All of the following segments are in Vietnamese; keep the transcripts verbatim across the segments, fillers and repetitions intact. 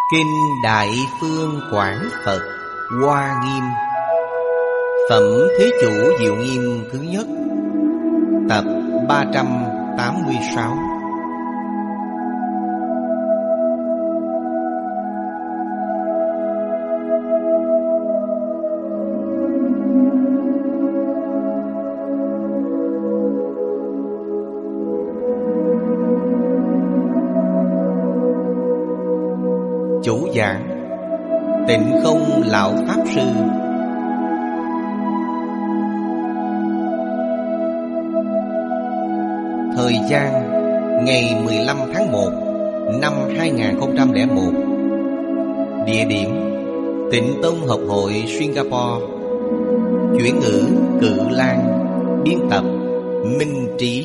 Kinh Đại Phương Quảng Phật Hoa Nghiêm. Phẩm Thế Chủ Diệu Nghiêm thứ nhất. Tập ba trăm tám mươi sáu. Chủ giảng Tịnh Không Lão Pháp Sư. Thời gian ngày mười lăm tháng một năm hai nghìn không trăm lẻ một. Địa điểm Tịnh Tông Học hội Singapore. Chuyển ngữ Cự Lan. Biên tập Minh Trí.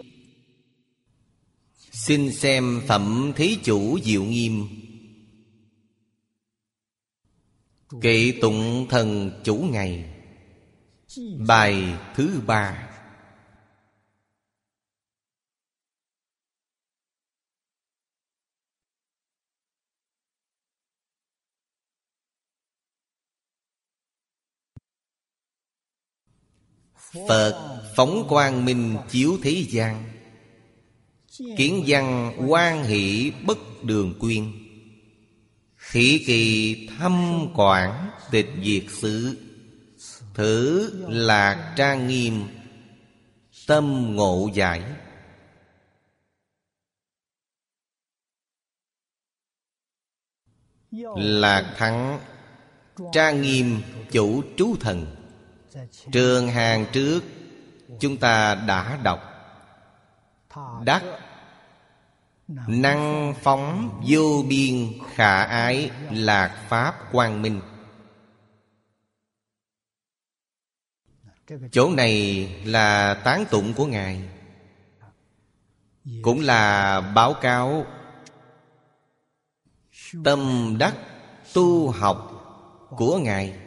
Xin xem Phẩm Thí Chủ Diệu Nghiêm. Kệ tụng thần chủ ngày. Bài thứ ba. Phật phóng quang minh chiếu thế gian, kiến văn hoan hỷ bất đường quyên. Thị kỳ thâm quảng tịch diệt xứ, thử lạc trang nghiêm tâm ngộ giải. Lạc thắng trang nghiêm chủ trú thần. Trường hàng trước chúng ta đã đọc. Đắc năng phóng vô biên khả ái lạc pháp quang minh. Chỗ này là tán tụng của Ngài, cũng là báo cáo tâm đắc tu học của Ngài.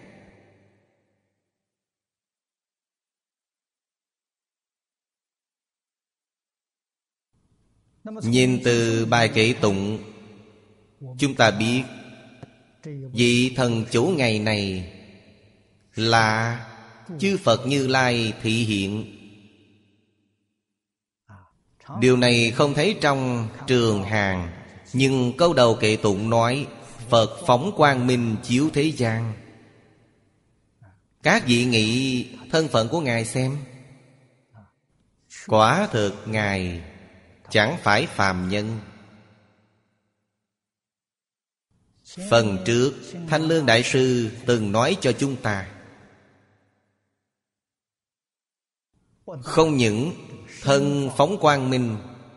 Nhìn từ bài kệ tụng, chúng ta biết vị thần chủ ngày này là chư Phật Như Lai thị hiện. Điều này không thấy trong Trường Hàng, nhưng câu đầu kệ tụng nói Phật phóng quang minh chiếu thế gian. Các vị nghĩ thân phận của Ngài xem. Quả thực Ngài chẳng phải phàm nhân. Phần trước Thanh Lương Đại Sư từng nói cho chúng ta, không những thân phóng quang minh,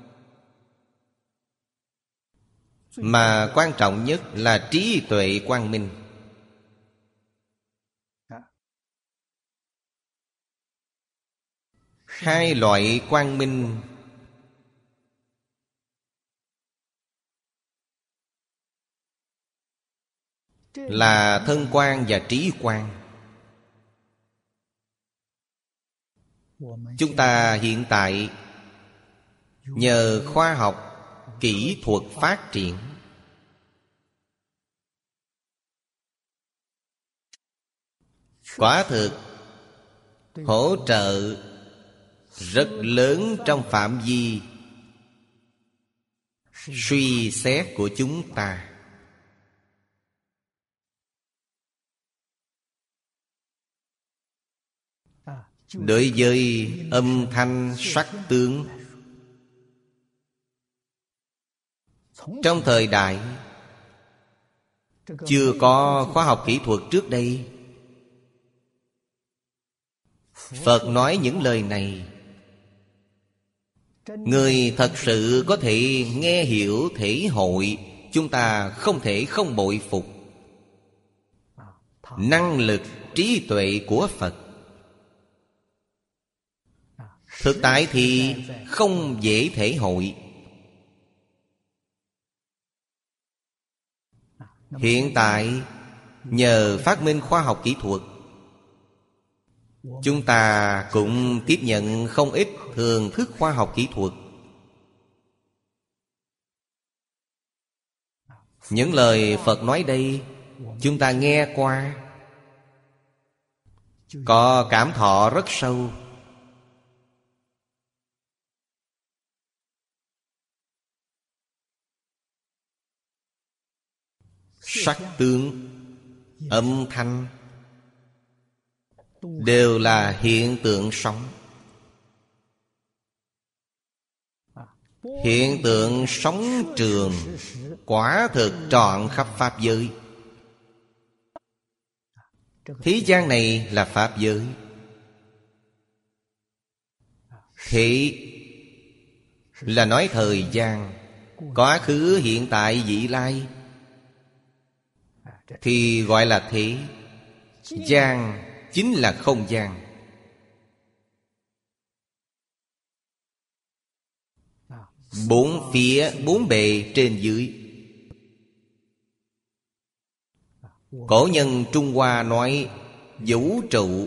mà quan trọng nhất là trí tuệ quang minh. Hai loại quang minh là thân quang và trí quang. Chúng ta hiện tại nhờ khoa học kỹ thuật phát triển, quả thực hỗ trợ rất lớn trong phạm vi suy xét của chúng ta. Đối với âm thanh sắc tướng, trong thời đại chưa có khoa học kỹ thuật trước đây, Phật nói những lời này, người thật sự có thể nghe hiểu thể hội, chúng ta không thể không bội phục năng lực trí tuệ của Phật. Thực tại thì không dễ thể hội. Hiện tại nhờ phát minh khoa học kỹ thuật, chúng ta cũng tiếp nhận không ít thường thức khoa học kỹ thuật. Những lời Phật nói đây chúng ta nghe qua, có cảm thọ rất sâu. Sắc tướng, âm thanh đều là hiện tượng sống. Hiện tượng sống trường quả thực trọn khắp pháp giới. Thế gian này là pháp giới. Thế là nói thời gian, quá khứ, hiện tại, vị lai, thì gọi là thế. Gian chính là không gian. Bốn phía, bốn bề trên dưới. Cổ nhân Trung Hoa nói vũ trụ.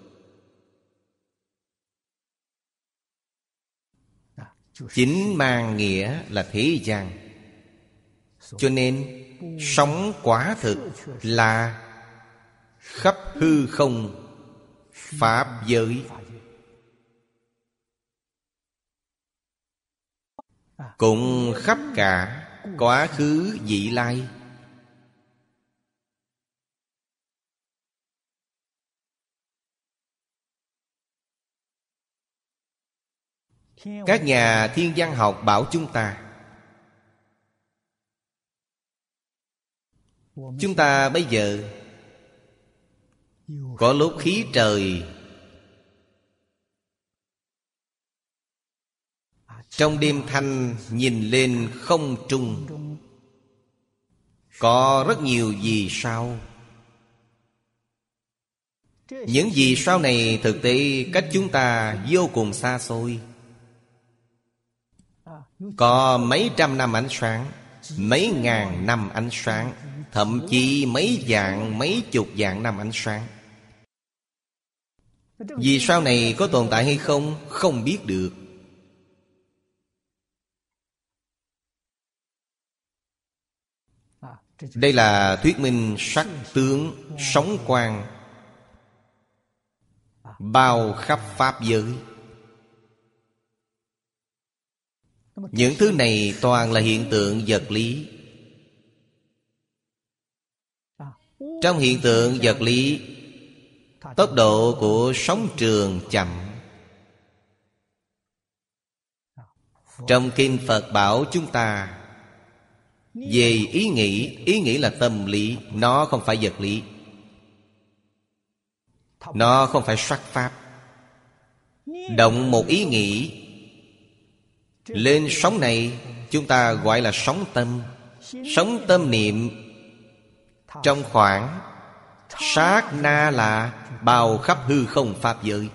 Chính mang nghĩa là thế gian. Cho nên sống quả thực là khắp hư không pháp giới. Cũng khắp cả quá khứ vị lai. Các nhà thiên văn học bảo chúng ta, chúng ta bây giờ có lúc khí trời trong đêm thanh nhìn lên không trung có rất nhiều vì sao. Những vì sao này thực tế cách chúng ta vô cùng xa xôi, có mấy trăm năm ánh sáng, mấy ngàn năm ánh sáng, thậm chí mấy vạn, mấy chục vạn năm ánh sáng. Vì sao này có tồn tại hay không, không biết được. Đây là thuyết minh sắc tướng sống quang bao khắp pháp giới. Những thứ này toàn là hiện tượng vật lý. Trong hiện tượng vật lý, tốc độ của sóng trường chậm. Trong kinh Phật bảo chúng ta về ý nghĩ. Ý nghĩ là tâm lý, nó không phải vật lý, nó không phải sắc pháp. Động một ý nghĩ lên sóng này, chúng ta gọi là sóng tâm. Sóng tâm niệm trong khoảng sát na là bao khắp hư không pháp giới.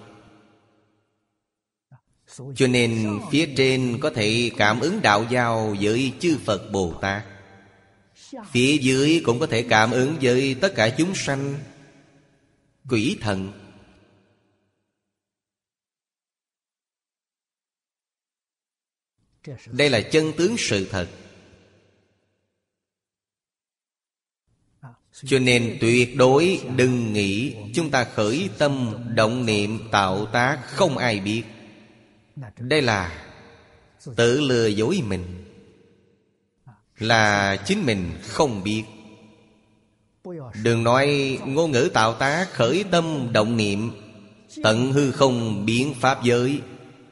Cho nên phía trên có thể cảm ứng đạo giao với chư Phật Bồ Tát, phía dưới cũng có thể cảm ứng với tất cả chúng sanh, quỷ thần. Đây là chân tướng sự thật. Cho nên tuyệt đối đừng nghĩ chúng ta khởi tâm động niệm tạo tác không ai biết. Đây là tự lừa dối mình, là chính mình không biết. Đừng nói ngôn ngữ tạo tác khởi tâm động niệm tận hư không biến pháp giới,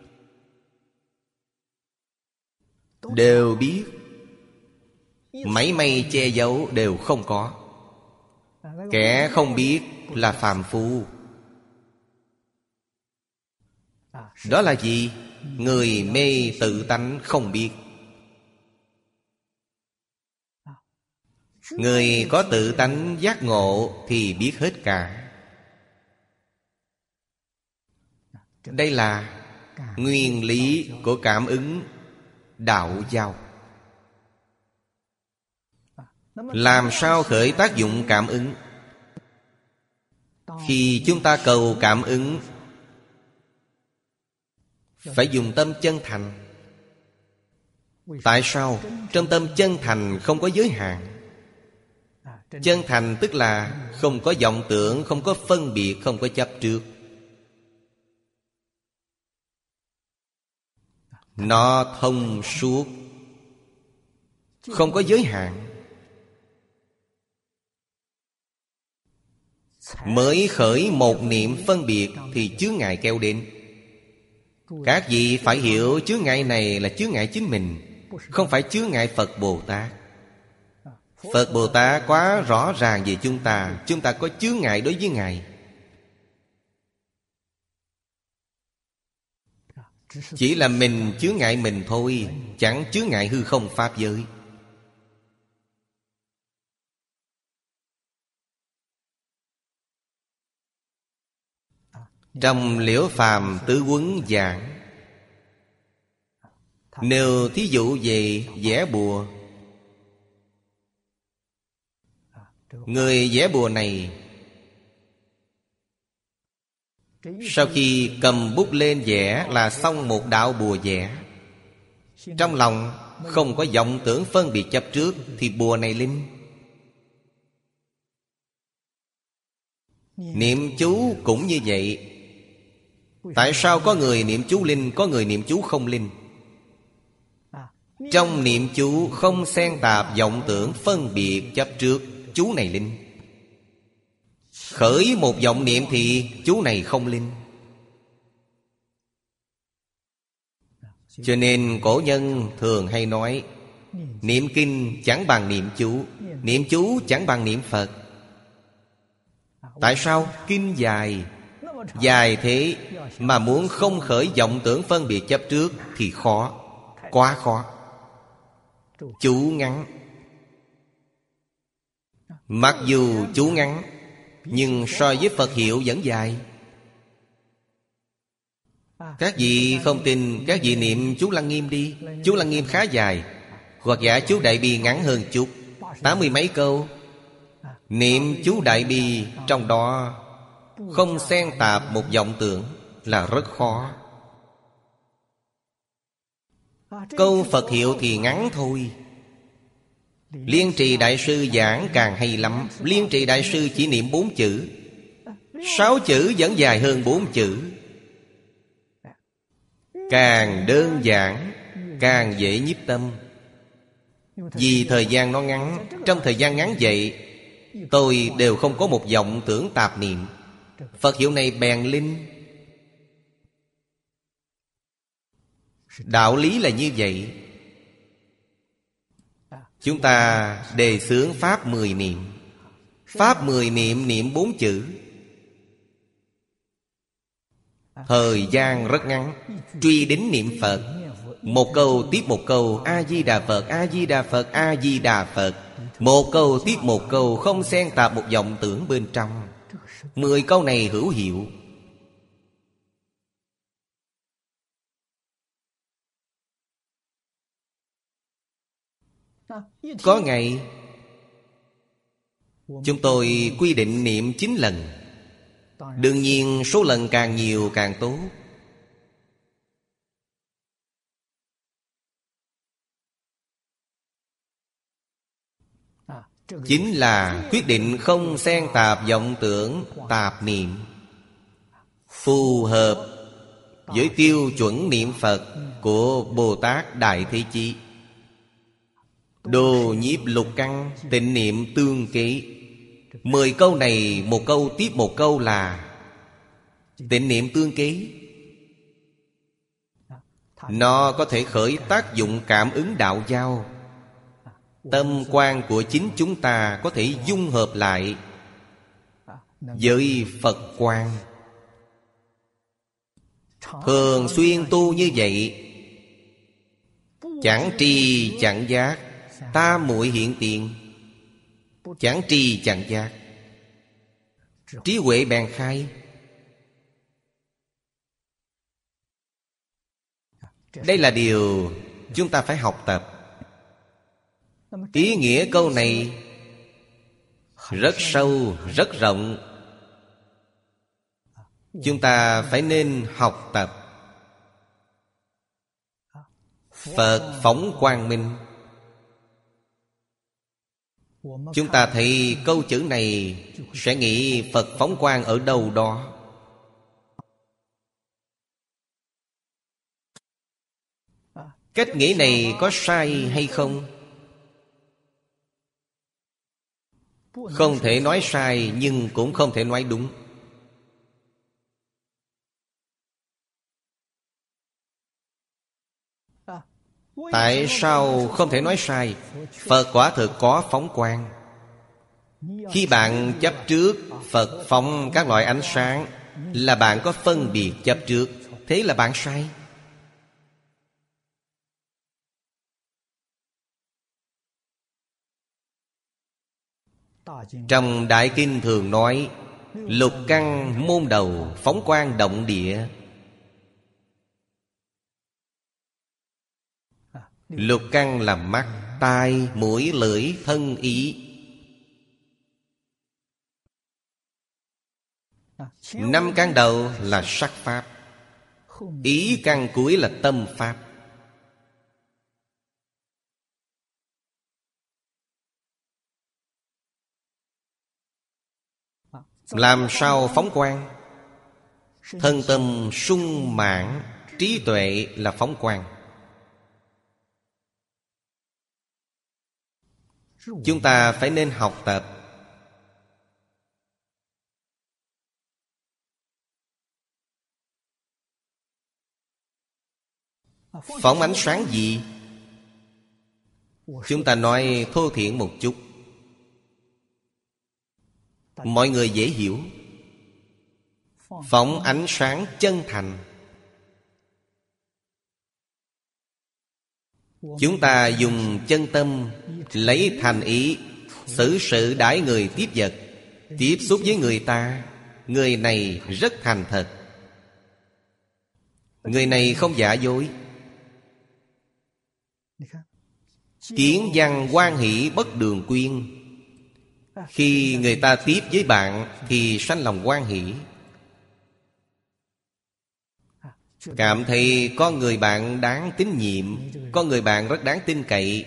đều biết. Mảy may che giấu đều không có. Kẻ không biết là phàm phu. Đó là gì? Người mê tự tánh không biết. Người có tự tánh giác ngộ thì biết hết cả. Đây là nguyên lý của cảm ứng đạo giao. Làm sao khởi tác dụng cảm ứng? Khi chúng ta cầu cảm ứng, phải dùng tâm chân thành. Tại sao? Trong tâm chân thành không có giới hạn. Chân thành tức là không có vọng tưởng, không có phân biệt, không có chấp trước. Nó thông suốt, không có giới hạn. Mới khởi một niệm phân biệt thì chướng ngại kéo đến. Các vị phải hiểu chướng ngại này là chướng ngại chính mình, không phải chướng ngại Phật Bồ Tát. Phật Bồ Tát quá rõ ràng về chúng ta, chúng ta có chướng ngại đối với Ngài. Chỉ là mình chướng ngại mình thôi, chẳng chướng ngại hư không pháp giới. Trong Liễu Phàm Tứ Quấn giảng, nêu thí dụ về vẽ bùa. Người vẽ bùa này sau khi cầm bút lên vẽ là xong một đạo bùa vẽ. Trong lòng không có vọng tưởng phân biệt chấp trước thì bùa này linh. Niệm chú cũng như vậy. Tại sao có người niệm chú linh, có người niệm chú không linh? Trong niệm chú không xen tạp vọng tưởng phân biệt chấp trước, chú này linh. Khởi một vọng niệm thì chú này không linh. Cho nên cổ nhân thường hay nói, niệm kinh chẳng bằng niệm chú, niệm chú chẳng bằng niệm Phật. Tại sao? Kinh dài, dài thế mà muốn không khởi vọng tưởng phân biệt chấp trước thì khó, quá khó. Chú ngắn, mặc dù chú ngắn, nhưng so với Phật hiệu vẫn dài. Các vị không tin, các vị niệm chú Lăng Nghiêm đi. Chú Lăng Nghiêm khá dài, hoặc giả chú Đại Bi ngắn hơn chút, tám mươi mấy câu. Niệm chú Đại Bi trong đó không xen tạp một vọng tưởng là rất khó. Câu Phật hiệu thì ngắn thôi. Liên Trì Đại Sư giảng càng hay lắm. Liên Trì Đại Sư chỉ niệm bốn chữ, sáu chữ vẫn dài hơn bốn chữ. Càng đơn giản càng dễ nhiếp tâm. Vì thời gian nó ngắn, trong thời gian ngắn vậy tôi đều không có một vọng tưởng tạp niệm, Phật hiệu này bèn linh. Đạo lý là như vậy. Chúng ta đề xướng Pháp mười niệm. Pháp mười niệm niệm bốn chữ, thời gian rất ngắn. Truy đến niệm Phật, một câu tiếp một câu, A-di-đà Phật, A-di-đà Phật, A-di-đà Phật. Một câu tiếp một câu, không xen tạp một vọng tưởng bên trong. Mười câu này hữu hiệu. Có ngày chúng tôi quy định niệm chín lần. Đương nhiên số lần càng nhiều càng tốt. Chính là quyết định không xen tạp vọng tưởng tạp niệm, phù hợp với tiêu chuẩn niệm Phật của Bồ Tát Đại Thế Chí. Đồ nhiếp lục căn, tịnh niệm tương kế. Mười câu này một câu tiếp một câu là tịnh niệm tương kế. Nó có thể khởi tác dụng cảm ứng đạo giao. Tâm quan của chính chúng ta có thể dung hợp lại với Phật quan. Thường xuyên tu như vậy, chẳng tri chẳng giác, tam muội hiện tiền. Chẳng tri chẳng giác, trí huệ bèn khai. Đây là điều chúng ta phải học tập. Ý nghĩa câu này rất sâu, rất rộng. Chúng ta phải nên học tập. Phật phóng quang minh, Chúng ta thấy câu chữ này sẽ nghĩ Phật phóng quang ở đâu đó. Cách nghĩ này có sai hay không? Không thể nói sai nhưng cũng không thể nói đúng. Tại sao không thể nói sai? Phật quả thực có phóng quang. Khi bạn chấp trước Phật phóng các loại ánh sáng, là bạn có phân biệt chấp trước. Thế là bạn sai. Trong Đại Kinh thường nói lục căn môn đầu phóng quang động địa. Lục căn là mắt, tai, mũi, lưỡi, thân, ý. Năm căn đầu là sắc pháp. Ý căn cuối là tâm pháp. Làm sao phóng quang? Thân tâm sung mãn, trí tuệ là phóng quang. Chúng ta phải nên học tập. Phóng ánh sáng gì? Chúng ta nói thô thiển một chút, mọi người dễ hiểu. Phóng ánh sáng chân thành. Chúng ta dùng chân tâm, lấy thành ý, xử sự đãi người tiếp vật. Tiếp xúc với người ta, người này rất thành thật, người này không giả dối. Kiến văn hoan hỷ bất đường quyên. Khi người ta tiếp với bạn thì sanh lòng hoan hỷ, cảm thấy có người bạn đáng tín nhiệm, có người bạn rất đáng tin cậy.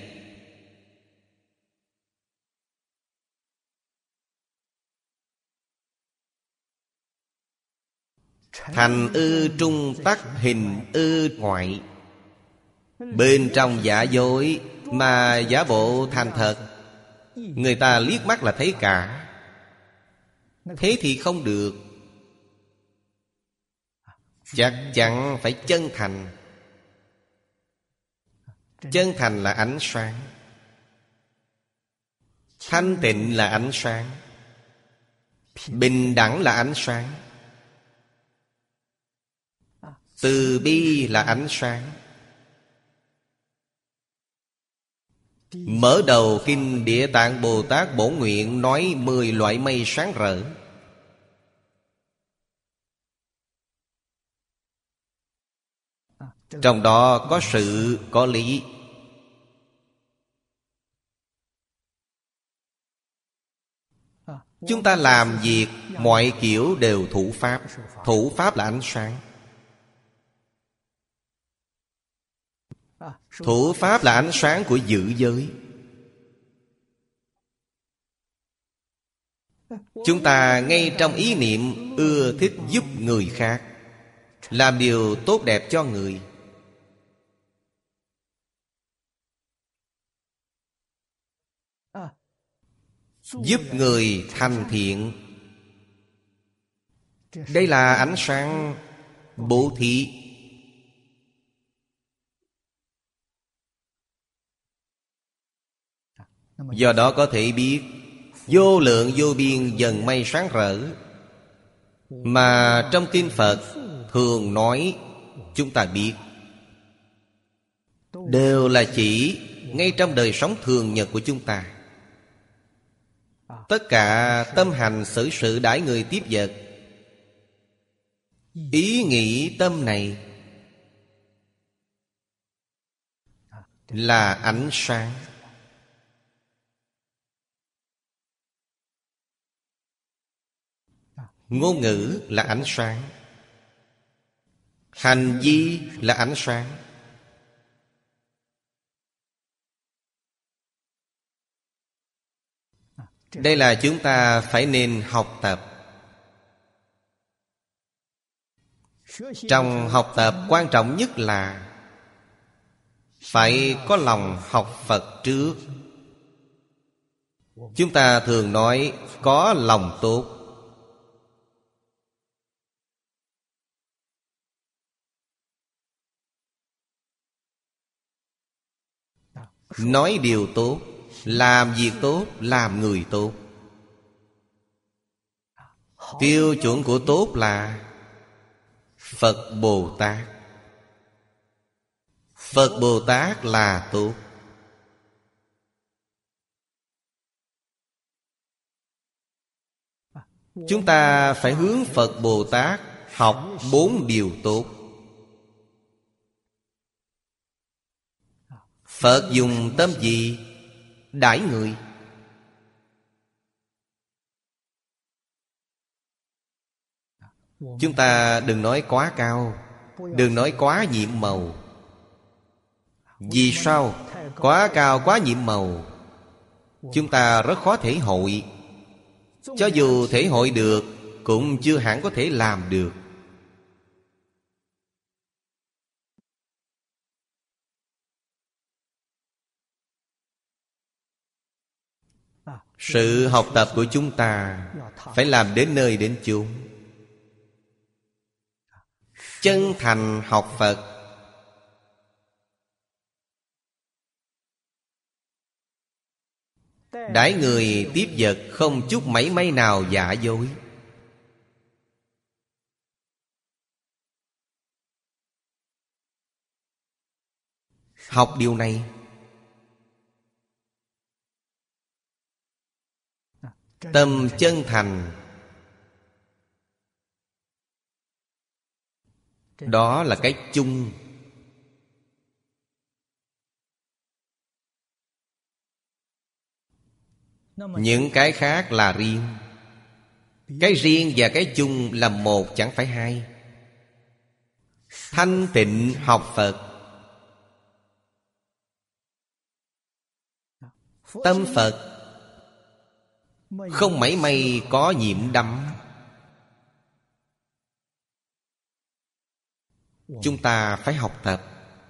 Thành ư trung tắc hình ư ngoại. Bên trong giả dối mà giả bộ thành thật, người ta liếc mắt là thấy cả. Thế thì không được. Chắc chắn phải chân thành. Chân thành là ánh sáng, thanh tịnh là ánh sáng, bình đẳng là ánh sáng, từ bi là ánh sáng. Mở đầu kinh Địa Tạng Bồ Tát Bổn Nguyện nói mười loại mây sáng rỡ. Trong đó có sự, có lý. Chúng ta làm việc mọi kiểu đều thủ pháp. Thủ pháp là ánh sáng. Thủ pháp là ánh sáng của giữ giới. Chúng ta ngay trong ý niệm ưa thích giúp người khác, làm điều tốt đẹp cho người, giúp người thành thiện. Đây là ánh sáng bố thí. Do đó có thể biết vô lượng vô biên dần mây sáng rỡ. Mà trong kinh Phật thường nói, chúng ta biết, đều là chỉ ngay trong đời sống thường nhật của chúng ta. Tất cả tâm hành xử sự đãi người tiếp vật, ý nghĩ tâm này là ánh sáng. Ngôn ngữ là ánh sáng, hành vi là ánh sáng. Đây là chúng ta phải nên học tập. Trong học tập quan trọng nhất là phải có lòng học Phật trước. Chúng ta thường nói có lòng tốt. Nói điều tốt, làm việc tốt, làm người tốt. Tiêu chuẩn của tốt là Phật Bồ Tát. Phật Bồ Tát là tốt. Chúng ta phải hướng Phật Bồ Tát học bốn điều tốt. Phật dùng tâm gì đãi người? Chúng ta đừng nói quá cao, đừng nói quá nhiệm màu. Vì sao? Quá cao, quá nhiệm màu, chúng ta rất khó thể hội. Cho dù thể hội được, cũng chưa hẳn có thể làm được. Sự học tập của chúng ta phải làm đến nơi đến chốn. Chân thành học Phật. Đãi người tiếp vật không chút mảy may nào giả dối. Học điều này, tâm chân thành, đó là cái chung. Những cái khác là riêng. Cái riêng và cái chung là một, chẳng phải hai. Thanh tịnh học Phật. Tâm Phật không mảy may có nhiễm đắm. Chúng ta phải học tập.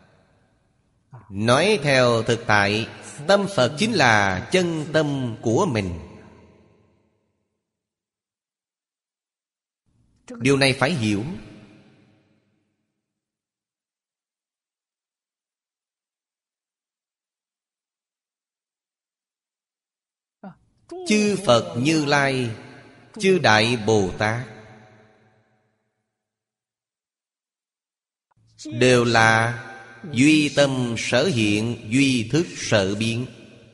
Nói theo thực tại, tâm Phật chính là chân tâm của mình. Điều này phải hiểu. Chư Phật Như Lai, chư Đại Bồ Tát đều là duy tâm sở hiện, duy thức sở biến.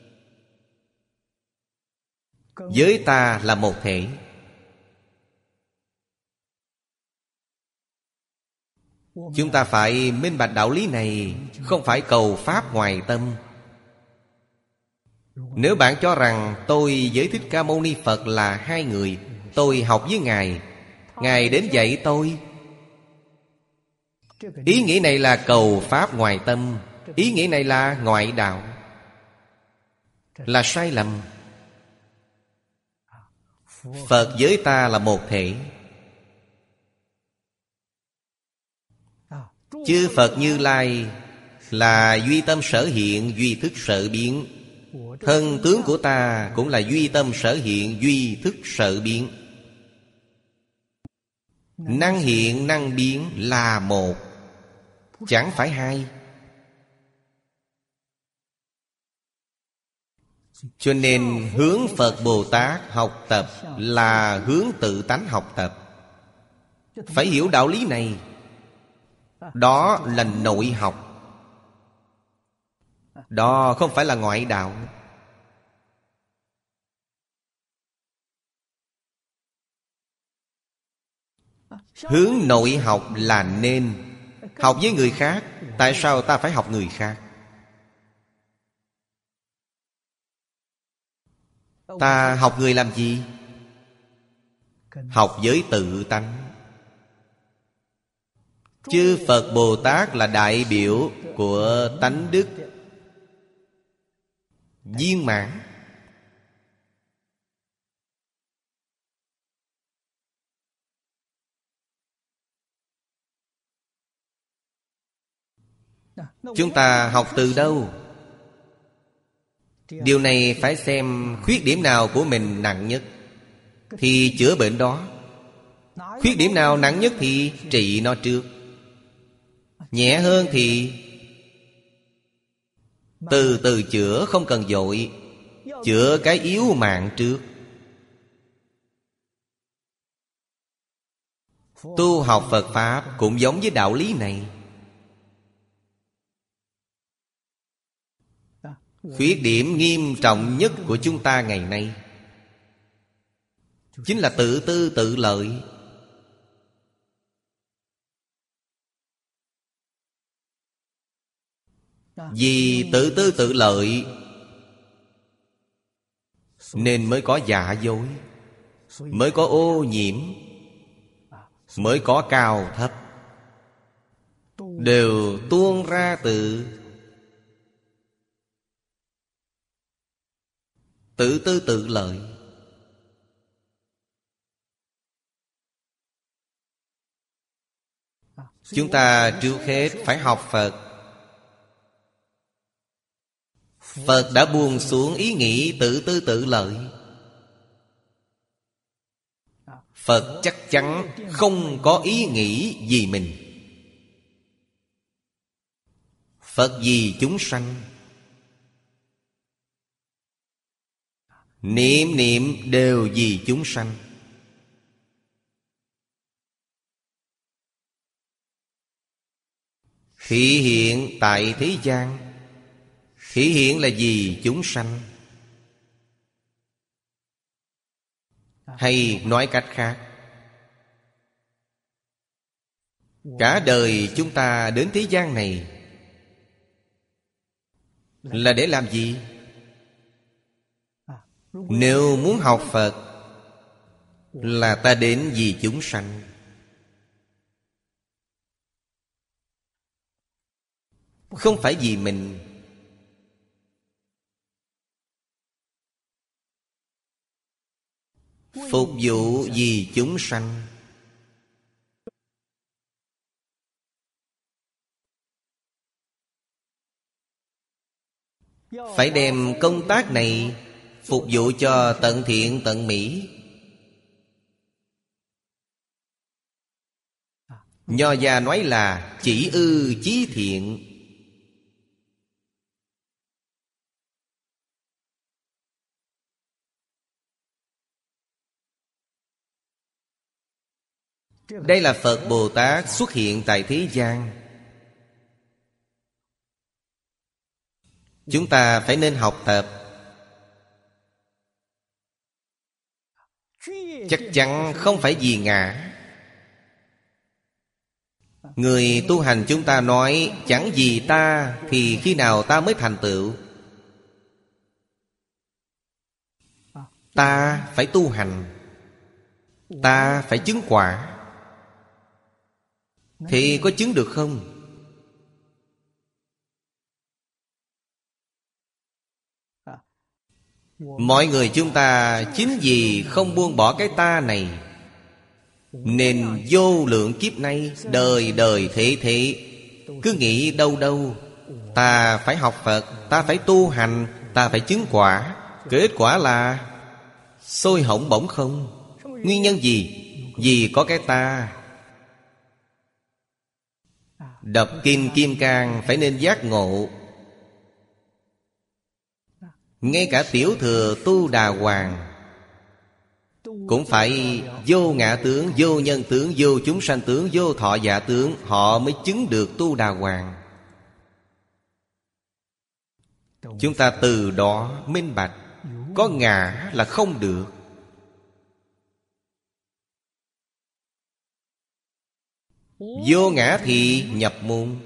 Với ta là một thể. Chúng ta phải minh bạch đạo lý này, không phải cầu pháp ngoài tâm. Nếu bạn cho rằng tôi với Thích Ca Mâu Ni Phật là hai người, tôi học với Ngài, Ngài đến dạy tôi, ý nghĩ này là cầu pháp ngoài tâm. Ý nghĩ này là ngoại đạo, là sai lầm. Phật với ta là một thể. Chư Phật Như Lai là duy tâm sở hiện, duy thức sở biến. Thân tướng của ta cũng là duy tâm sở hiện, duy thức sở biến. Năng hiện năng biến là một, chẳng phải hai. Cho nên hướng Phật Bồ Tát học tập là hướng tự tánh học tập. Phải hiểu đạo lý này. Đó là nội học. Đó không phải là ngoại đạo. Hướng nội học là nên. Học với người khác. Tại sao ta phải học người khác? Ta học người làm gì? Học với tự tánh. Chư Phật Bồ Tát là đại biểu của tánh đức viên mãn. Chúng ta học từ đâu? Điều này phải xem khuyết điểm nào của mình nặng nhất thì chữa bệnh đó. Khuyết điểm nào nặng nhất thì trị nó trước. Nhẹ hơn thì từ từ chữa, không cần vội. Chữa cái yếu mạng trước. Tu học Phật Pháp cũng giống với đạo lý này. Khuyết điểm nghiêm trọng nhất của chúng ta ngày nay chính là tự tư tự lợi. Vì tự tư tự lợi nên mới có giả dối, mới có ô nhiễm, mới có cao thấp, đều tuôn ra từ tự tư tự lợi. Chúng ta trước hết phải học Phật. Phật đã buông xuống ý nghĩ tự tư tự lợi. Phật chắc chắn không có ý nghĩ vì mình. Phật vì chúng sanh. Niệm niệm đều vì chúng sanh. Thị hiện tại thế gian. Thị hiện là vì chúng sanh. Hay nói cách khác, cả đời chúng ta đến thế gian này là để làm gì? Nếu muốn học Phật là ta đến vì chúng sanh. Không phải vì mình. Phục vụ vì chúng sanh. Phải đem công tác này phục vụ cho tận thiện tận mỹ. Nho gia nói là chỉ ư chí thiện. Đây là Phật Bồ Tát xuất hiện tại thế gian. Chúng ta phải nên học tập. Chắc chắn không phải vì ngã. Người tu hành chúng ta nói chẳng vì ta thì khi nào ta mới thành tựu. Ta phải tu hành, ta phải chứng quả. Thì có chứng được không? Mọi người chúng ta chính vì không buông bỏ cái ta này nên vô lượng kiếp nay đời đời thế thế cứ nghĩ đâu đâu ta phải học Phật, ta phải tu hành, ta phải chứng quả. Kết quả là sôi hỏng bỏng không. Nguyên nhân gì? Vì có cái ta. Đọc Kinh Kim Cang phải nên giác ngộ. Ngay cả Tiểu Thừa Tu Đà Hoàng cũng phải vô ngã tướng, vô nhân tướng, vô chúng sanh tướng, vô thọ giả tướng, họ mới chứng được Tu Đà Hoàng. Chúng ta từ đó minh bạch, có ngã là không được. Vô ngã thì nhập môn.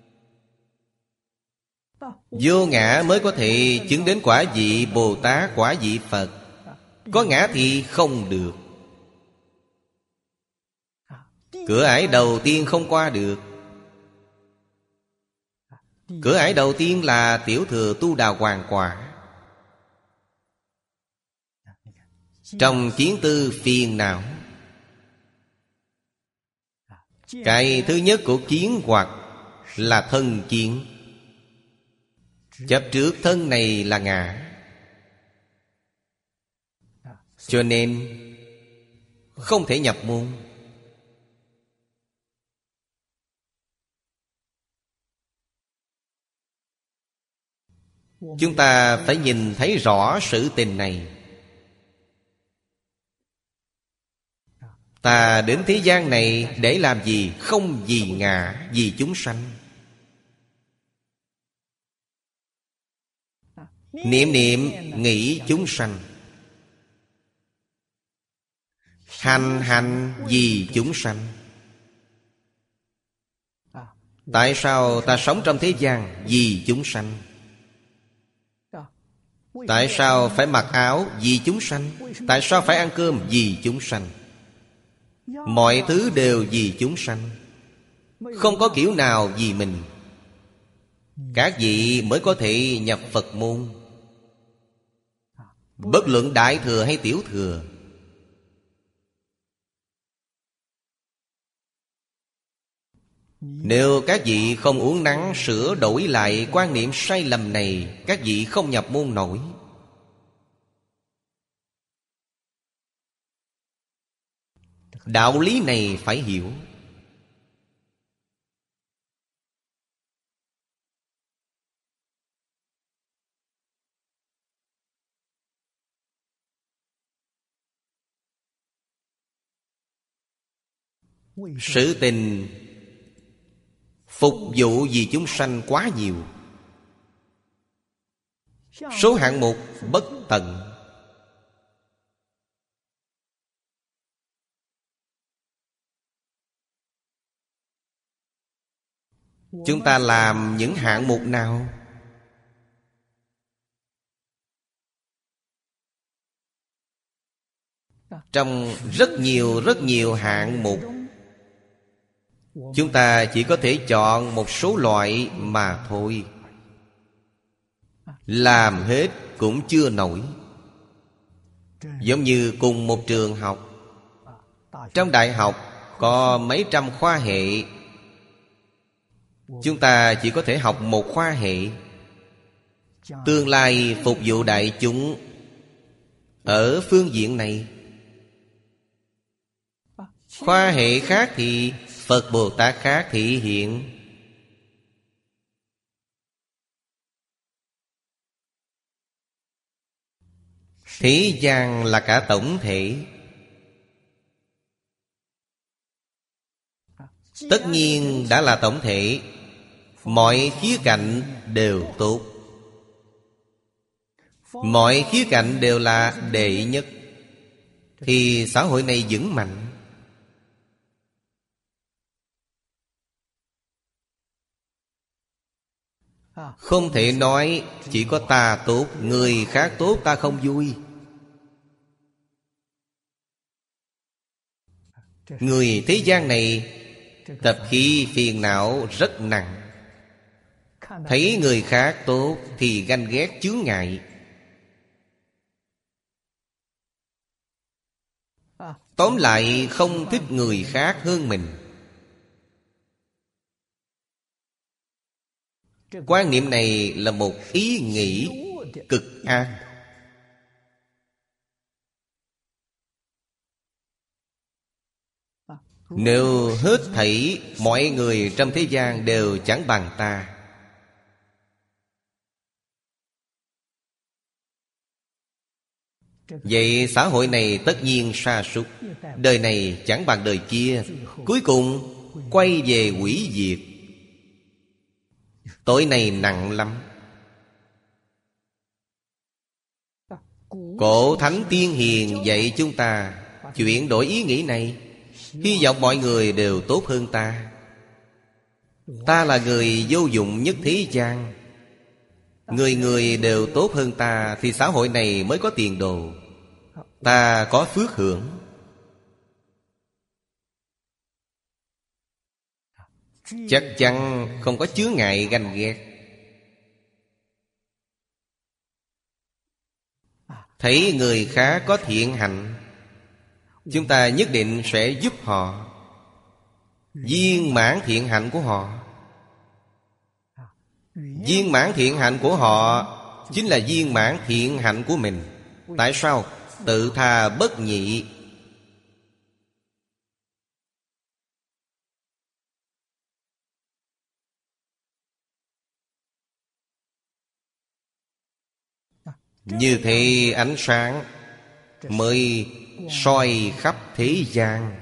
Vô ngã mới có thể chứng đến quả vị Bồ Tát, quả vị Phật. Có ngã thì không được. Cửa ải đầu tiên không qua được. Cửa ải đầu tiên là Tiểu Thừa Tu Đà Hoàng quả. Trong kiến tư phiền não, cái thứ nhất của kiến hoặc là thân kiến. Chấp trước thân này là ngã, cho nên không thể nhập môn. Chúng ta phải nhìn thấy rõ sự tình này. Ta đến thế gian này để làm gì? Không vì ngã, vì chúng sanh. Niệm niệm nghĩ chúng sanh, hành hành vì chúng sanh. Tại sao ta sống trong thế gian? Vì chúng sanh. Tại sao phải mặc áo? Vì chúng sanh. Tại sao phải ăn cơm? Vì chúng sanh. Mọi thứ đều vì chúng sanh, không có kiểu nào vì mình. Các vị mới có thể nhập Phật môn. Bất luận đại thừa hay tiểu thừa. Nếu các vị không uống nắng sửa đổi lại quan niệm sai lầm này, các vị không nhập môn nổi. Đạo lý này phải hiểu. Sự tình phục vụ vì chúng sanh quá nhiều, số hạng mục bất tận. Chúng ta làm những hạng mục nào? Trong rất nhiều rất nhiều hạng mục, chúng ta chỉ có thể chọn một số loại mà thôi. Làm hết cũng chưa nổi. Giống như cùng một trường học, trong đại học có mấy trăm khoa hệ, chúng ta chỉ có thể học một khoa hệ. Tương lai phục vụ đại chúng ở phương diện này. Khoa hệ khác thì Phật Bồ Tát khác thị hiện. Thế gian là cả tổng thể. Tất nhiên đã là tổng thể, mọi khía cạnh đều tốt, mọi khía cạnh đều là đệ nhất, thì xã hội này vững mạnh. Không thể nói chỉ có ta tốt, người khác tốt ta không vui. Người thế gian này tập khí phiền não rất nặng. Thấy người khác tốt thì ganh ghét chướng ngại. Tóm lại không thích người khác hơn mình. Quan niệm này là một ý nghĩ cực ác. Nếu hết thảy mọi người trong thế gian đều chẳng bằng ta, vậy xã hội này tất nhiên sa sút. Đời này chẳng bằng đời kia, cuối cùng quay về hủy diệt. Tội này nặng lắm. Cổ thánh tiên hiền dạy chúng ta chuyển đổi ý nghĩ này. Hy vọng mọi người đều tốt hơn ta. Ta là người vô dụng nhất thế gian. Người người đều tốt hơn ta thì xã hội này mới có tiền đồ. Ta có phước hưởng. Chắc chắn không có chướng ngại ganh ghét. Thấy người khác có thiện hạnh, chúng ta nhất định sẽ giúp họ viên mãn thiện hạnh của họ. Viên mãn thiện hạnh của họ chính là viên mãn thiện hạnh của mình. Tại sao? Tự tha bất nhị. Như thế ánh sáng mới soi khắp thế gian.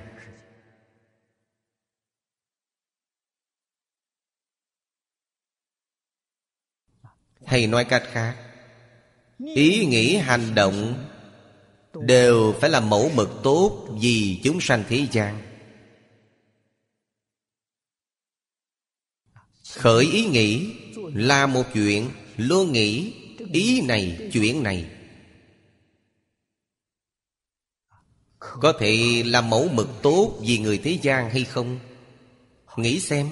Hay nói cách khác, ý nghĩ hành động đều phải là mẫu mực tốt vì chúng sanh thế gian. Khởi ý nghĩ là một chuyện, luôn nghĩ ý này chuyện này, có thể làm mẫu mực tốt vì người thế gian hay không? Nghĩ xem.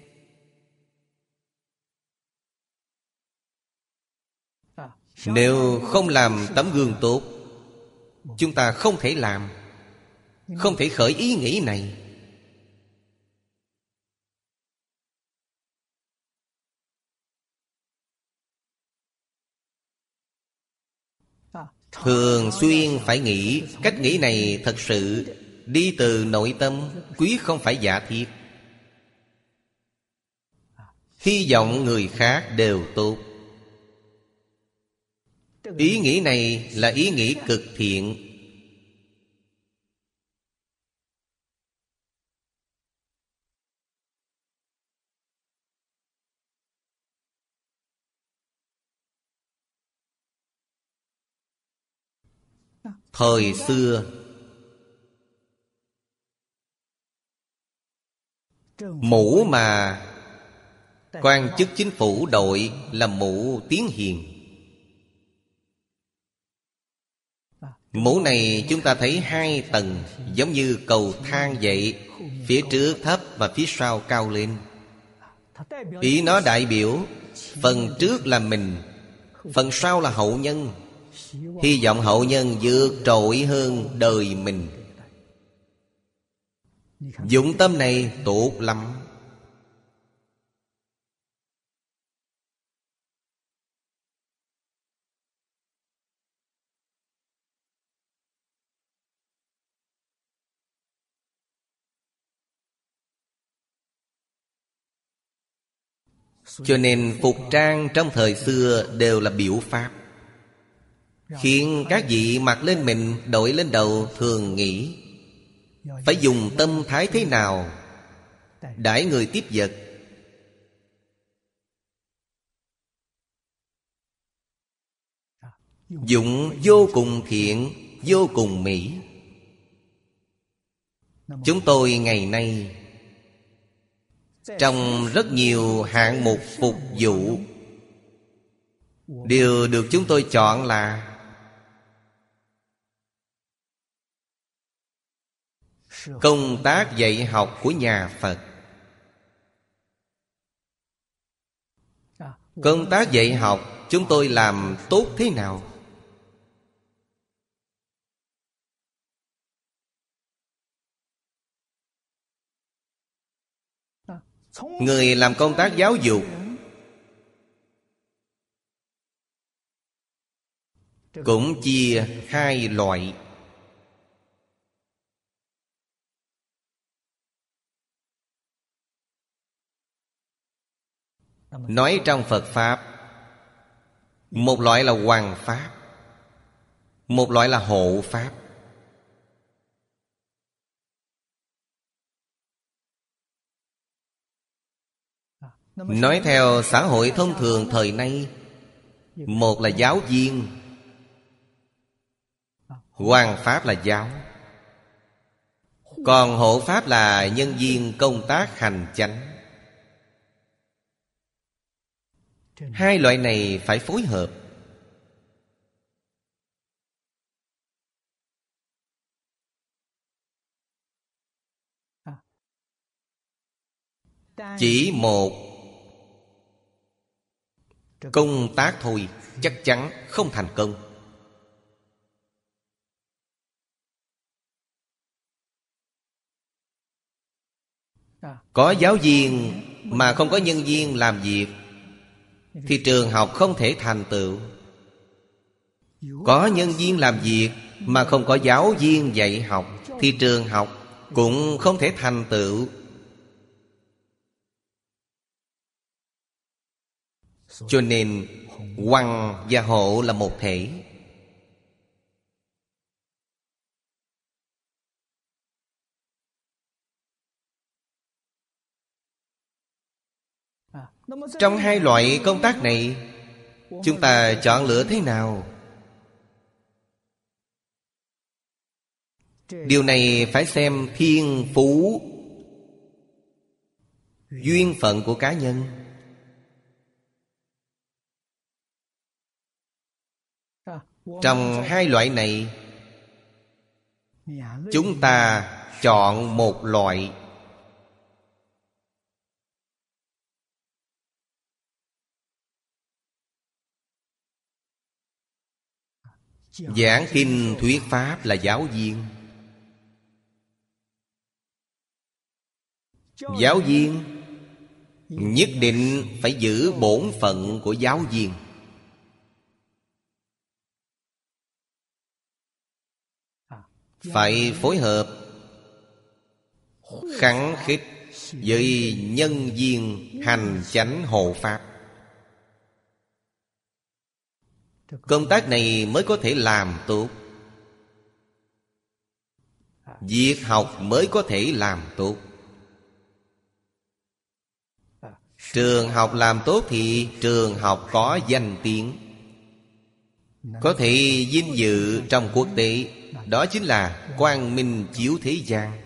Nếu không làm tấm gương tốt, chúng ta không thể làm, không thể khởi ý nghĩ này. Thường xuyên phải nghĩ. Cách nghĩ này thật sự đi từ nội tâm, quý không phải giả thiết. Hy vọng người khác đều tốt. Ý nghĩ này là ý nghĩ cực thiện. Thời xưa mũ mà quan chức chính phủ đội là mũ Tiến Hiền. Mũ này chúng ta thấy hai tầng, giống như cầu thang vậy. Phía trước thấp và phía sau cao lên. Ý nó đại biểu phần trước là mình, phần sau là hậu nhân. Hy vọng hậu nhân vượt trội hơn đời mình. Dụng tâm này tốt lắm. Cho nên phục trang trong thời xưa đều là biểu pháp, khiến các vị mặc lên mình, đội lên đầu thường nghĩ phải dùng tâm thái thế nào đãi người tiếp vật. Dụng vô cùng thiện, vô cùng mỹ. Chúng tôi ngày nay trong rất nhiều hạng mục phục vụ đều được chúng tôi chọn là công tác dạy học của nhà Phật. Công tác dạy học chúng tôi làm tốt thế nào? Người làm công tác giáo dục cũng chia hai loại. Nói trong Phật Pháp, một loại là hoằng Pháp, một loại là hộ Pháp. Nói theo xã hội thông thường thời nay, một là giáo viên, hoằng Pháp là giáo, còn hộ Pháp là nhân viên công tác hành chánh. Hai loại này phải phối hợp. Chỉ một công tác thôi chắc chắn không thành công. Có giáo viên mà không có nhân viên làm việc thì trường học không thể thành tựu. Có nhân viên làm việc mà không có giáo viên dạy học thì trường học cũng không thể thành tựu. Cho nên Hoằng và Hộ là một thể. Trong hai loại công tác này, chúng ta chọn lựa thế nào? Điều này phải xem thiên phú, duyên phận của cá nhân. Trong hai loại này, chúng ta chọn một loại. Giảng kinh thuyết pháp là giáo viên. Giáo viên nhất định phải giữ bổn phận của giáo viên. Phải phối hợp khăng khít với nhân viên hành chánh hộ pháp. Công tác này mới có thể làm tốt, việc học mới có thể làm tốt. Trường học làm tốt thì trường học có danh tiếng, có thể vinh dự trong quốc tế. Đó chính là quang minh chiếu thế gian.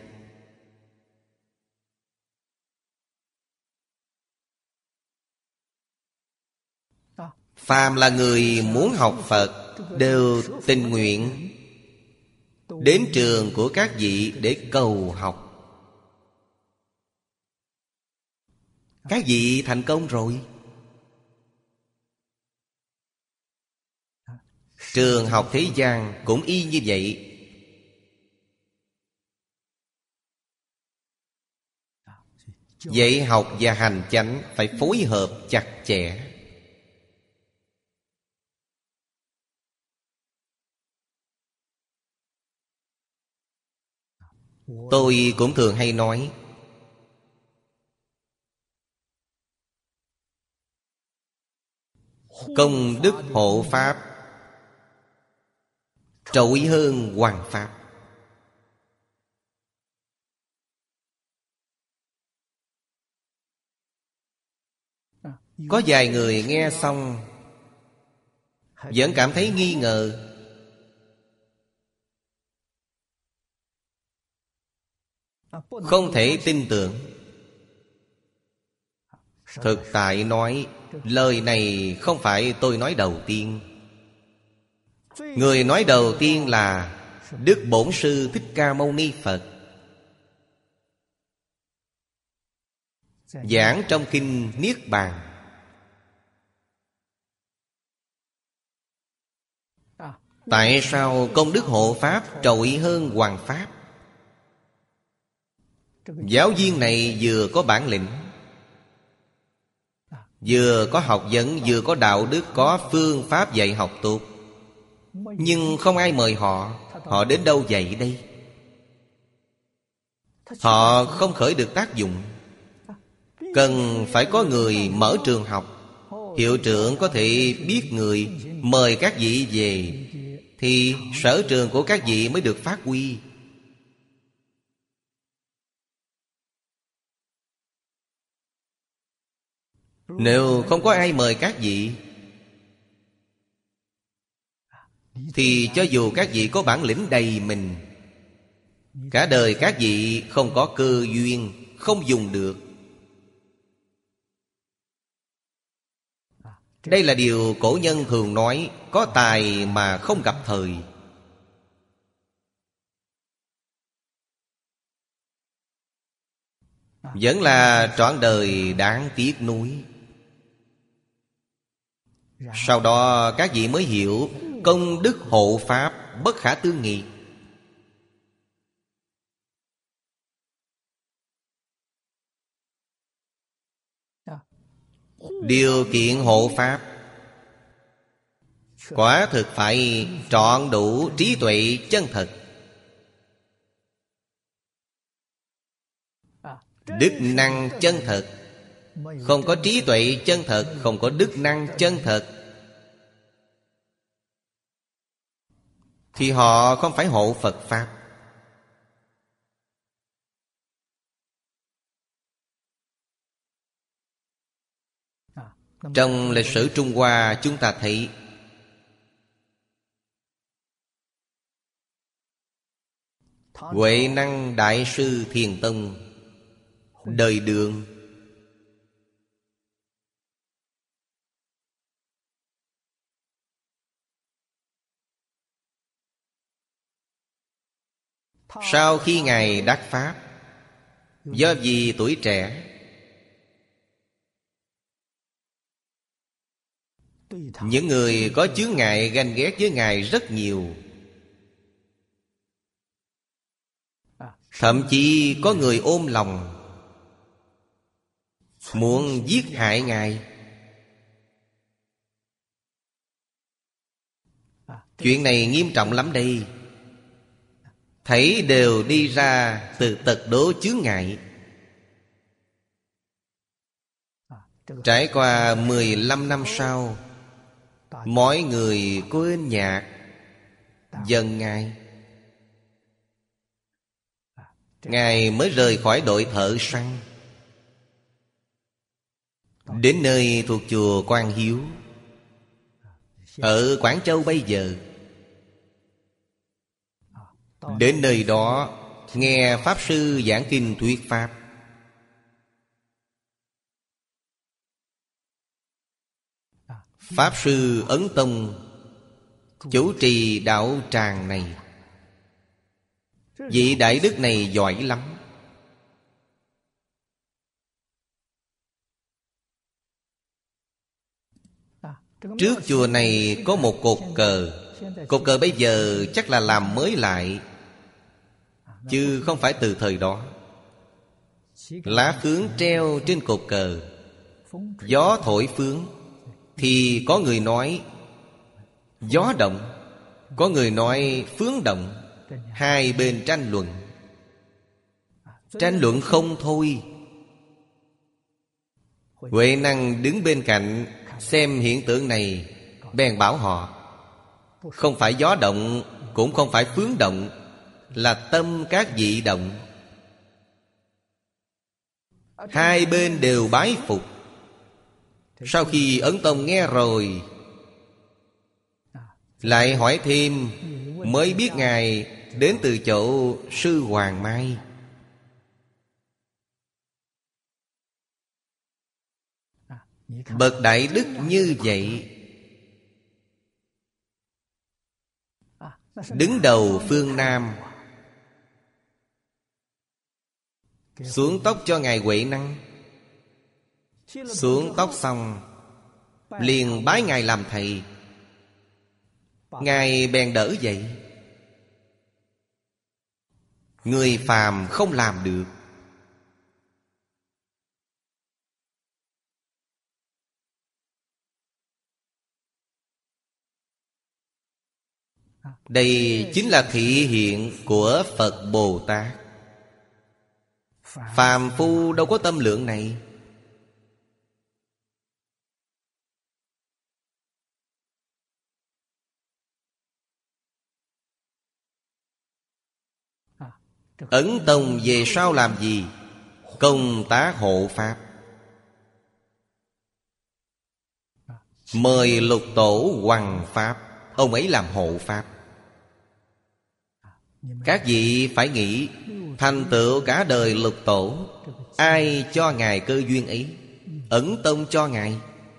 Phàm là người muốn học Phật đều tình nguyện đến trường của các vị để cầu học. Các vị thành công rồi. Trường học thế gian cũng y như vậy. Dạy học và hành chánh phải phối hợp chặt chẽ. Tôi cũng thường hay nói, công đức hộ pháp trội hơn hoằng pháp. Có vài người nghe xong vẫn cảm thấy nghi ngờ. Không thể tin tưởng. Thực tại nói, lời này không phải tôi nói đầu tiên. Người nói đầu tiên là Đức Bổn Sư Thích Ca Mâu Ni Phật. Giảng trong kinh Niết Bàn. Tại sao công đức hộ pháp trội hơn hoằng pháp? Giáo viên này vừa có bản lĩnh, vừa có học vấn, vừa có đạo đức, có phương pháp dạy học tốt. Nhưng không ai mời họ. Họ đến đâu dạy đây? Họ không khởi được tác dụng. Cần phải có người mở trường học. Hiệu trưởng có thể biết người, mời các vị về, thì sở trường của các vị mới được phát huy. Nếu không có ai mời các vị, thì cho dù các vị có bản lĩnh đầy mình, cả đời các vị không có cơ duyên, không dùng được. Đây là điều cổ nhân thường nói, có tài mà không gặp thời. Vẫn là trọn đời đáng tiếc nuối. Sau đó các vị mới hiểu công đức hộ pháp bất khả tư nghị. Điều kiện hộ Pháp quả thực phải trọn đủ trí tuệ chân thật. Đức năng chân thật. Không có trí tuệ chân thật, không có đức năng chân thật, thì họ không phải hộ Phật Pháp. Trong lịch sử Trung Hoa chúng ta thấy Huệ Năng Đại sư Thiền Tông đời Đường, sau khi Ngài đắc Pháp, do vì tuổi trẻ, những người có chướng ngại ganh ghét với Ngài rất nhiều. Thậm chí có người ôm lòng muốn giết hại Ngài. Chuyện này nghiêm trọng lắm đây. Thảy đều đi ra từ tật đố chướng ngại. Trải qua mười lăm năm sau, mọi người quên nhạc dần Ngài. Ngài mới rời khỏi đội thợ săn, đến nơi thuộc chùa Quang Hiếu ở Quảng Châu bây giờ. Đến nơi đó nghe Pháp Sư giảng kinh thuyết Pháp. Pháp Sư Ấn Tông chủ trì đạo tràng này. Vị đại đức này giỏi lắm. Trước chùa này có một cột cờ. Cột cờ bây giờ chắc là làm mới lại, chứ không phải từ thời đó. Lá phướng treo trên cột cờ, gió thổi phướng, thì có người nói gió động, có người nói phướng động. Hai bên tranh luận. Tranh luận không thôi. Huệ Năng đứng bên cạnh xem hiện tượng này, bèn bảo họ: không phải gió động, cũng không phải phướng động, là tâm các vị động. Hai bên đều bái phục. Sau khi Ấn Tông nghe rồi, lại hỏi thêm, mới biết Ngài đến từ chỗ Sư Hoàng Mai. Bậc đại đức như vậy, đứng đầu phương Nam, xuống tóc cho Ngài Huệ Năng. Xuống tóc xong, liền bái Ngài làm thầy. Ngài bèn đỡ dậy. Người phàm không làm được. Đây chính là thị hiện của Phật Bồ Tát. Phàm phu đâu có tâm lượng này. Ấn Tông về sau làm gì? Công tác hộ Pháp. Mời Lục Tổ hoằng Pháp, ông ấy làm hộ Pháp. Các vị phải nghĩ, thành tựu cả đời Lục Tổ, ai cho Ngài cơ duyên ấy? Ấn Tông cho Ngài.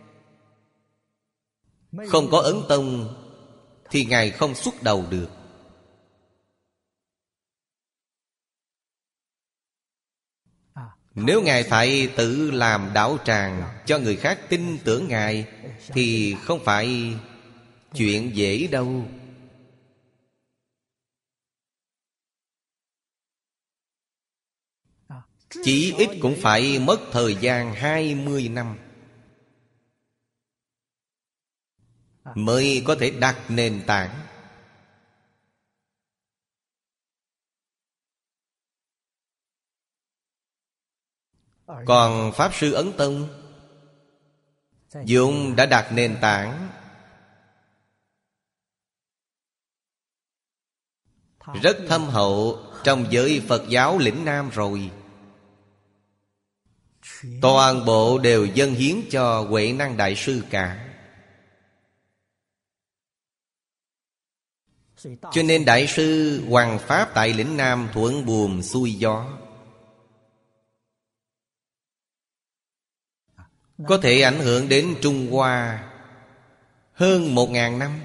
Không có Ấn Tông thì Ngài không xuất đầu được. Nếu Ngài phải tự làm đạo tràng cho người khác tin tưởng Ngài, thì không phải chuyện dễ đâu. Chỉ ít cũng phải mất thời gian hai mươi năm. mới có thể đặt nền tảng. Còn Pháp Sư Ấn Tông Dụng đã đặt nền tảng rất thâm hậu trong giới Phật giáo lĩnh Nam rồi. Toàn bộ đều dâng hiến cho Huệ Năng Đại Sư cả. Cho nên Đại sư hoằng pháp tại lĩnh Nam thuận buồm xuôi gió, có thể ảnh hưởng đến Trung Hoa hơn một ngàn năm.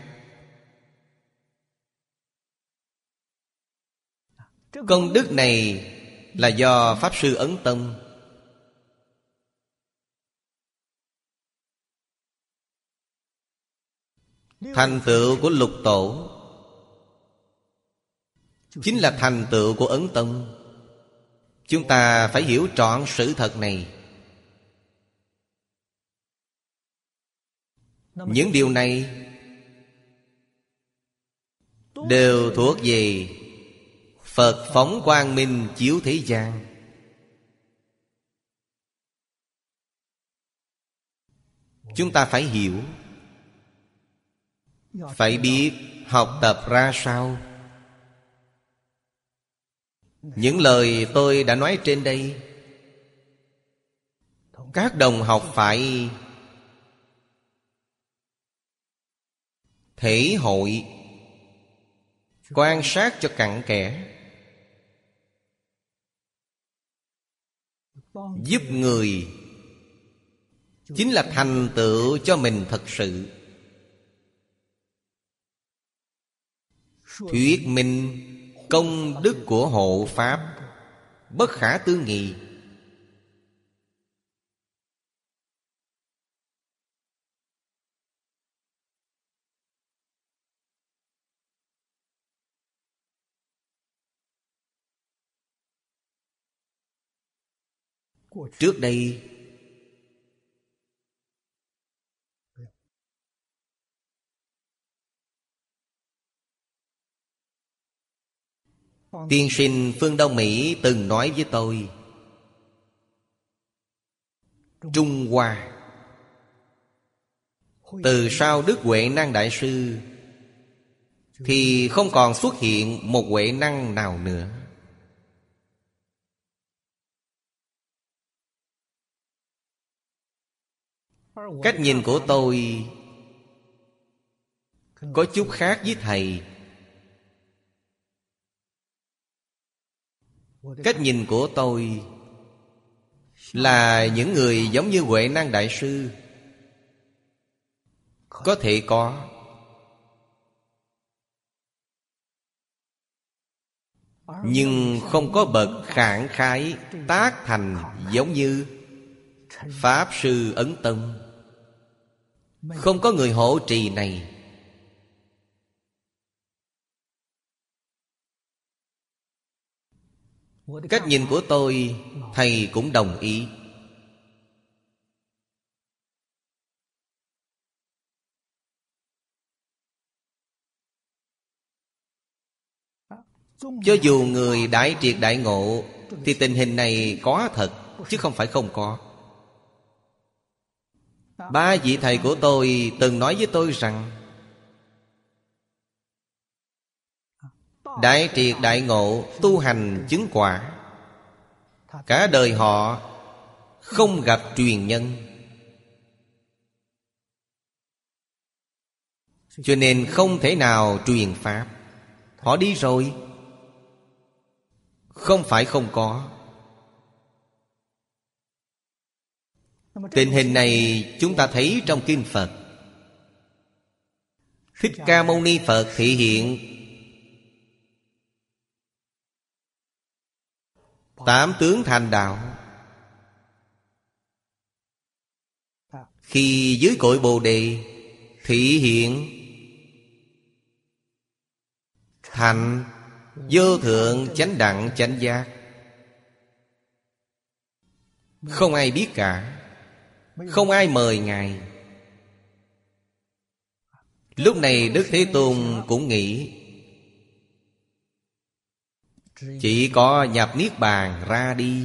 Công đức này là do Pháp Sư Ấn Tông. Thành tựu của Lục Tổ chính là thành tựu của Ấn Tông. Chúng ta phải hiểu trọn sự thật này. Những điều này đều thuộc về Phật phóng quang minh chiếu thế gian. Chúng ta phải hiểu, phải biết học tập ra sao. Những lời tôi đã nói trên đây, các đồng học phải thể hội, quan sát cho cặn kẽ, giúp người chính là thành tựu cho mình thật sự. Thuyết minh công đức của hộ Pháp bất khả tư nghị. Trước đây tiên sinh phương Đông Mỹ từng nói với tôi, Trung Hoa từ sau Đức Huệ Năng Đại Sư thì không còn xuất hiện một Huệ Năng nào nữa. Cách nhìn của tôi có chút khác với thầy. Cách nhìn của tôi là những người giống như Huệ Năng Đại Sư có thể có, nhưng không có bậc khẳng khái tác thành giống như Pháp Sư Ấn Tông. Không có người hộ trì này. Cách nhìn của tôi, thầy cũng đồng ý. Cho dù người đại triệt đại ngộ thì tình hình này có thật, chứ không phải không có. Ba vị thầy của tôi từng nói với tôi rằng đại triệt đại ngộ tu hành chứng quả, cả đời họ không gặp truyền nhân, cho nên không thể nào truyền pháp. Họ đi rồi, không phải không có. Tình hình này chúng ta thấy trong Kinh Phật. Thích Ca Mâu Ni Phật thị hiện tám tướng thành đạo. Khi dưới cội Bồ Đề thị hiện thành vô thượng chánh đẳng chánh giác, không ai biết cả, không ai mời Ngài. Lúc này Đức Thế Tôn cũng nghĩ chỉ có nhập Niết Bàn ra đi.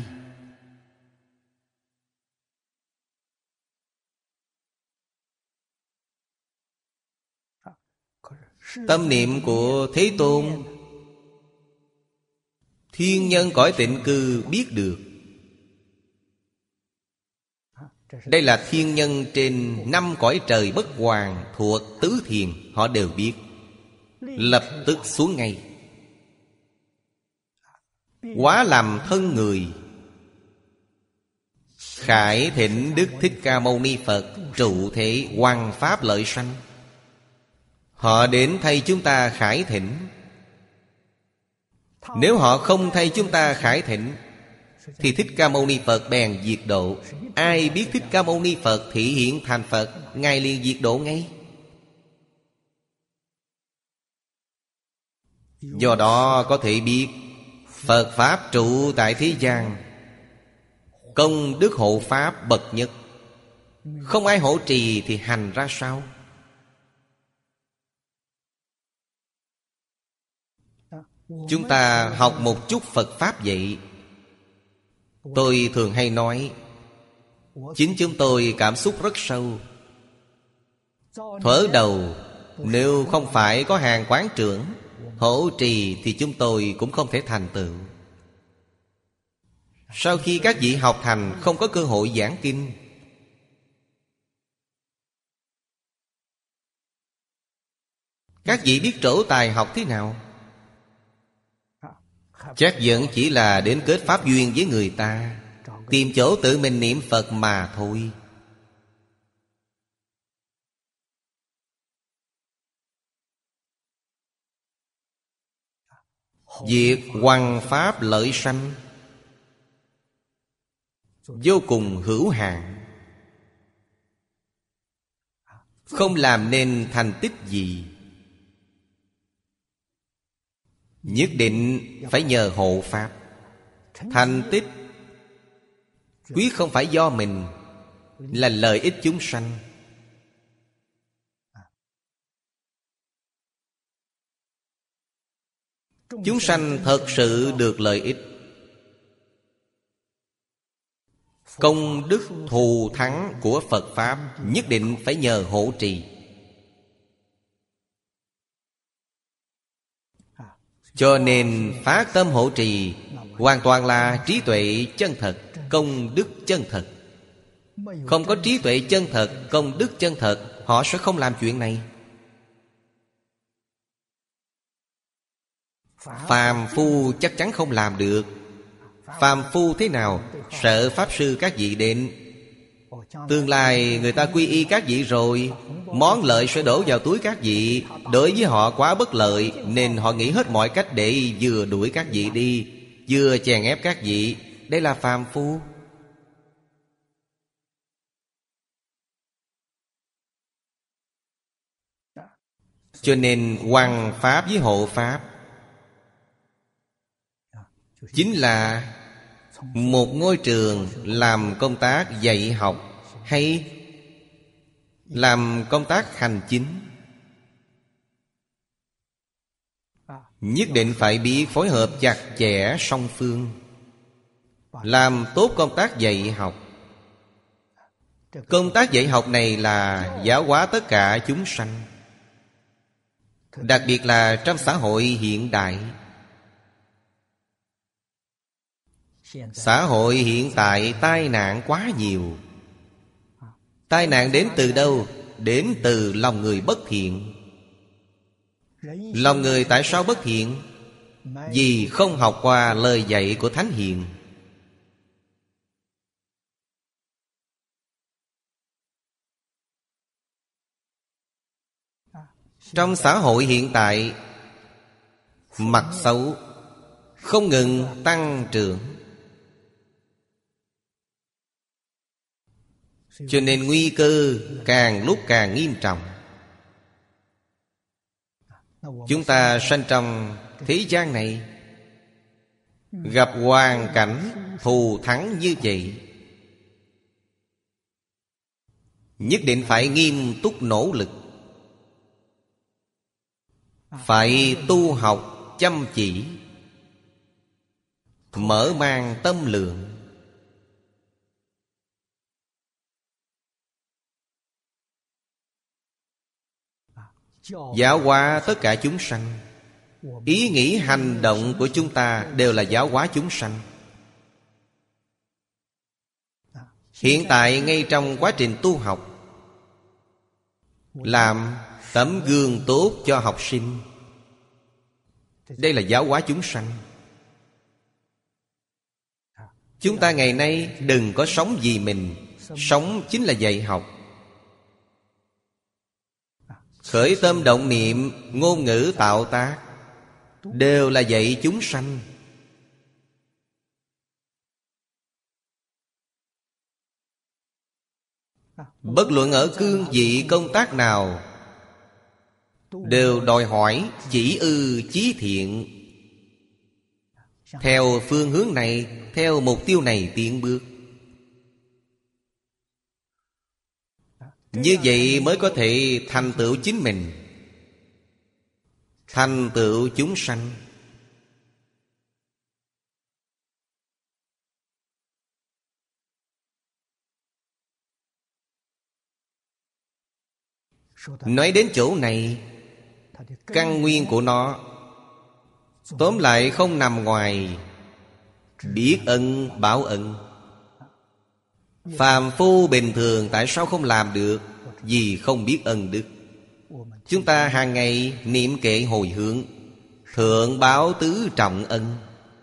Tâm niệm của Thế Tôn, thiên nhân cõi tịnh cư biết được. Đây là thiên nhân trên năm cõi trời bất hoàn thuộc tứ thiền, họ đều biết, lập tức xuống ngay, hóa làm thân người, khải thỉnh Đức Thích Ca Mâu Ni Phật trụ thế hoằng pháp lợi sanh. Họ đến thay chúng ta khải thỉnh. Nếu họ không thay chúng ta khải thỉnh thì Thích Ca Mâu Ni Phật bèn diệt độ. Ai biết Thích Ca Mâu Ni Phật thị hiện thành Phật, Ngài liền diệt độ ngay. Do đó có thể biết Phật Pháp trụ tại thế gian, công đức hộ Pháp bậc nhất. Không ai hộ trì thì hành ra sao? Chúng ta học một chút Phật Pháp vậy. Tôi thường hay nói, chính chúng tôi cảm xúc rất sâu. Thuở đầu, nếu không phải có hàng quán trưởng hộ trì thì chúng tôi cũng không thể thành tựu. Sau khi các vị học thành, không có cơ hội giảng kinh. Các vị biết trổ tài học thế nào? Chắc vẫn chỉ là đến kết pháp duyên với người ta, tìm chỗ tự mình niệm Phật mà thôi. Việc hoằng pháp lợi sanh vô cùng hữu hạn, không làm nên thành tích gì. Nhất định phải nhờ hộ Pháp. Thành tích quyết không phải do mình, là lợi ích chúng sanh. Chúng sanh thật sự được lợi ích. Công đức thù thắng của Phật Pháp nhất định phải nhờ hộ trì. Cho nên phát tâm hộ trì hoàn toàn là trí tuệ chân thật, công đức chân thật. Không có trí tuệ chân thật, công đức chân thật, họ sẽ không làm chuyện này. Phàm phu chắc chắn không làm được. Phàm phu thế nào? Sợ Pháp Sư các vị đến. Tương lai người ta quy y các vị rồi, món lợi sẽ đổ vào túi các vị. Đối với họ quá bất lợi, nên họ nghĩ hết mọi cách để vừa đuổi các vị đi, vừa chèn ép các vị. Đây là phàm phu. Cho nên hoằng pháp với hộ pháp chính là một ngôi trường làm công tác dạy học hay làm công tác hành chính. Nhất định phải biết phối hợp chặt chẽ song phương, làm tốt công tác dạy học. Công tác dạy học này là giáo hóa tất cả chúng sanh, đặc biệt là trong xã hội hiện đại. Xã hội hiện tại tai nạn quá nhiều. Tai nạn đến từ đâu? Đến từ lòng người bất thiện. Lòng người tại sao bất thiện? Vì không học qua lời dạy của Thánh Hiền. Trong xã hội hiện tại, mặt xấu không ngừng tăng trưởng, cho nên nguy cơ càng lúc càng nghiêm trọng. Chúng ta sanh trong thế gian này, gặp hoàn cảnh thù thắng như vậy, nhất định phải nghiêm túc nỗ lực. phải tu học chăm chỉ, mở mang tâm lượng. Giáo hóa tất cả chúng sanh. Ý nghĩ hành động của chúng ta đều là giáo hóa chúng sanh. Hiện tại ngay trong quá trình tu học, làm tấm gương tốt cho học sinh. Đây là giáo hóa chúng sanh. Chúng ta ngày nay đừng có sống vì mình. Sống chính là dạy học. Khởi tâm động niệm, ngôn ngữ tạo tác đều là dạy chúng sanh. Bất luận ở cương vị công tác nào đều đòi hỏi chỉ ư chí thiện. Theo phương hướng này, theo mục tiêu này tiến bước. Như vậy mới có thể thành tựu chính mình, thành tựu chúng sanh. Nói đến chỗ này, căn nguyên của nó tóm lại không nằm ngoài biết ân báo ân. Phàm phu bình thường tại sao không làm được? Vì không biết ân đức. Chúng ta hàng ngày niệm kệ hồi hướng, thượng báo tứ trọng ân.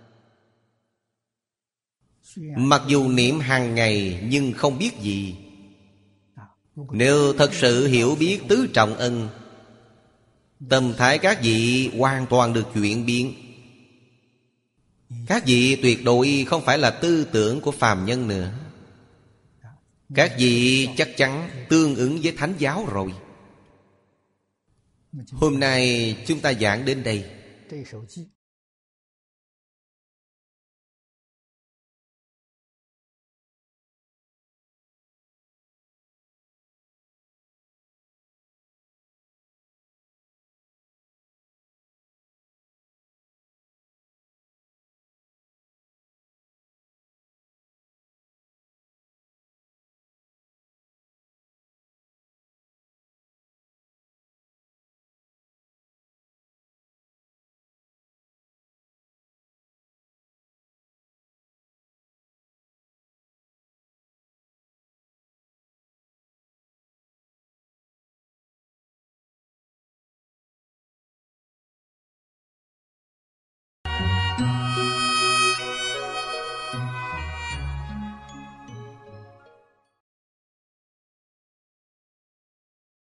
Mặc dù niệm hàng ngày nhưng không biết gì. Nếu thật sự hiểu biết tứ trọng ân, tâm thái các vị hoàn toàn được chuyển biến. Các vị tuyệt đối không phải là tư tưởng của phàm nhân nữa. Các vị chắc chắn tương ứng với Thánh giáo rồi. Hôm nay chúng ta giảng đến đây.